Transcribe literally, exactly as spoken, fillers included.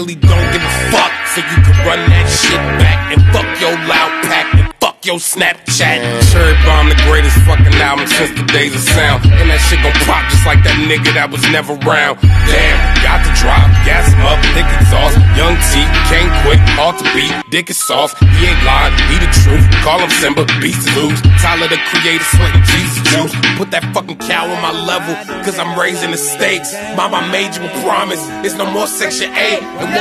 really don't give a fuck, so you can run that shit back and fuck your loud pack and fuck your Snapchat. Cherry Bomb, the greatest fucking album since the days of sound, and that shit gon' pop just like that nigga that was never round. Damn, got the drop, gas him up, thick exhaust. Young T, came quick, hard to beat, dick is soft. He ain't lying, he the truth. Call him Simba, beast to lose. Tyler the creator, sweating Jesus juice. Put that fucking cow on my level, cause I'm raising the stakes. Mama made you a promise, it's no more Section eight.